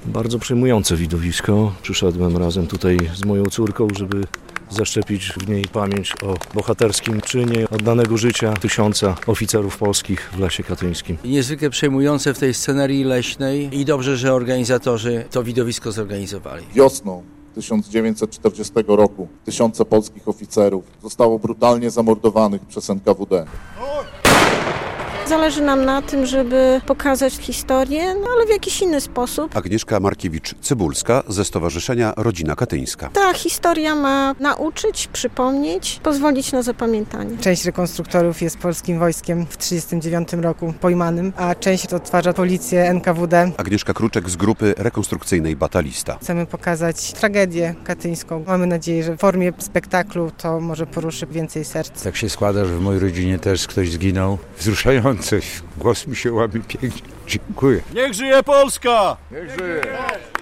Bardzo przejmujące widowisko. Przyszedłem razem tutaj z moją córką, żeby zaszczepić w niej pamięć o bohaterskim czynie oddanego życia 1000 oficerów polskich w Lesie Katyńskim. Niezwykle przejmujące w tej scenerii leśnej i dobrze, że organizatorzy to widowisko zorganizowali. Wiosną 1940 roku 1000 polskich oficerów zostało brutalnie zamordowanych przez NKWD. Zależy nam na tym, żeby pokazać historię, ale w jakiś inny sposób. Agnieszka Markiewicz-Cybulska ze Stowarzyszenia Rodzina Katyńska. Ta historia ma nauczyć, przypomnieć, pozwolić na zapamiętanie. Część rekonstruktorów jest polskim wojskiem w 1939 roku pojmanym, a część odtwarza policję NKWD. Agnieszka Kruczek z grupy rekonstrukcyjnej Batalista. Chcemy pokazać tragedię katyńską. Mamy nadzieję, że w formie spektaklu to może poruszy więcej serc. Tak się składa, że w mojej rodzinie też ktoś zginął. Wzruszające. Głos mi się łamie pięknie. Dziękuję. Niech żyje Polska! Niech żyje!